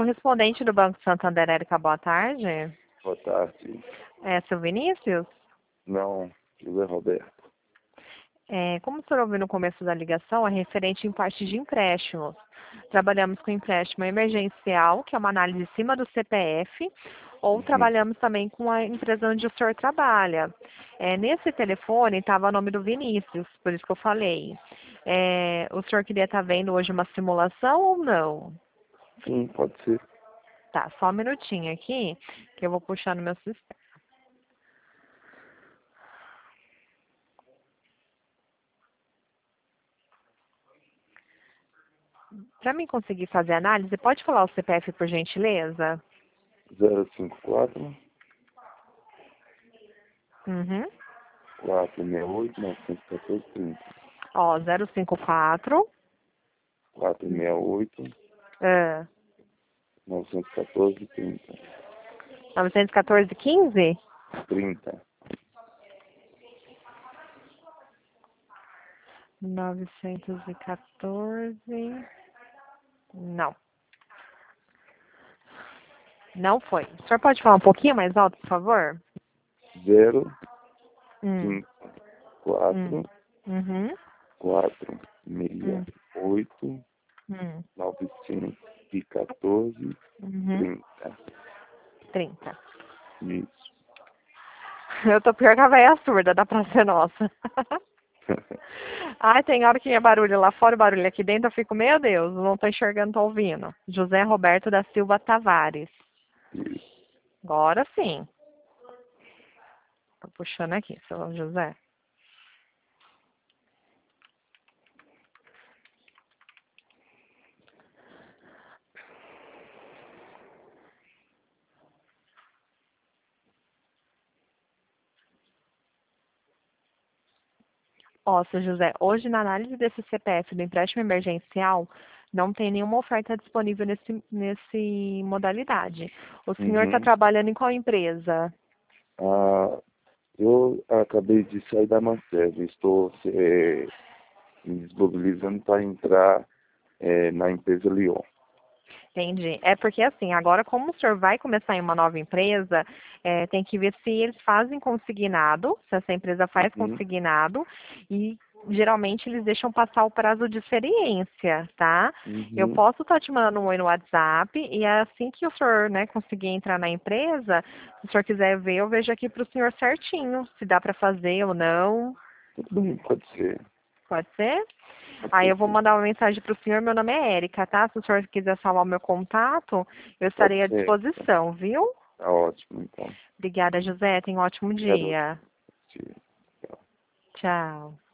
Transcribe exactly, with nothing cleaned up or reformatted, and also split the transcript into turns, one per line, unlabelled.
correspondente do Banco Santander, Érica, boa tarde.
Boa tarde.
É, seu Vinícius?
Não, José Roberto.
É, como o senhor ouviu no começo da ligação, é referente em parte de empréstimos. Trabalhamos com empréstimo emergencial, que é uma análise em cima do C P F, ou
Uhum.
trabalhamos também com a empresa onde o senhor trabalha. É, nesse telefone estava o nome do Vinícius, por isso que eu falei. É, o senhor queria estar vendo hoje uma simulação ou não?
Sim, pode ser.
Tá, só um minutinho aqui, que eu vou puxar no meu sistema. Para mim conseguir fazer a análise, pode falar o C P F por gentileza?
zero cinco quatro,
Uhum.
quatro seis oito, nove um quatro, trinta.
Ó, zero cinco quatro,
quatro seis oito,
ah,
nove um quatro, trinta.
novecentos e quatorze, quinze?
trinta.
novecentos e quatorze. Não. Não foi. O senhor pode falar um pouquinho mais alto, por favor?
zero
Hum.
cinco quatro,
Hum. Uhum.
quatro seis
Hum.
oito,
Hum.
novecentos e quatorze,
Uhum.
trinta.
trinta.
Isso.
Eu tô pior que a véia surda da Praça Nossa. Ai, tem hora que é barulho lá fora, barulho aqui dentro, eu fico, meu Deus, não tô enxergando, tô ouvindo. José Roberto da Silva Tavares.
Isso.
Agora sim. Tô puxando aqui, seu José. Ó, seu José, hoje na análise desse C P F do empréstimo emergencial, não tem nenhuma oferta disponível nesse, nesse modalidade. O senhor está
Uhum.
trabalhando em qual empresa?
Ah, eu acabei de sair da Mansev. Estou é, me desmobilizando para entrar é, na empresa Lyon.
Entendi. É porque assim, agora como o senhor vai começar em uma nova empresa, é, tem que ver se eles fazem consignado, se essa empresa faz
Uhum.
consignado, e geralmente eles deixam passar o prazo de experiência, tá? Eu
Uhum.
posso estar te mandando um oi no WhatsApp, e assim que o senhor, né, conseguir entrar na empresa, se o senhor quiser ver, eu vejo aqui para o senhor certinho, se dá para fazer ou não.
Tudo bem, pode ser.
Pode ser?
Pode
Aí
ser
eu vou
sim.
mandar uma mensagem para o senhor, meu nome é Érica, tá? Se o senhor quiser salvar o meu contato, eu
Pode
estarei à
ser.
disposição, viu?
Tá ótimo, então.
Obrigada, José. Tenha um ótimo
Obrigado a
dia.
você.
Tchau.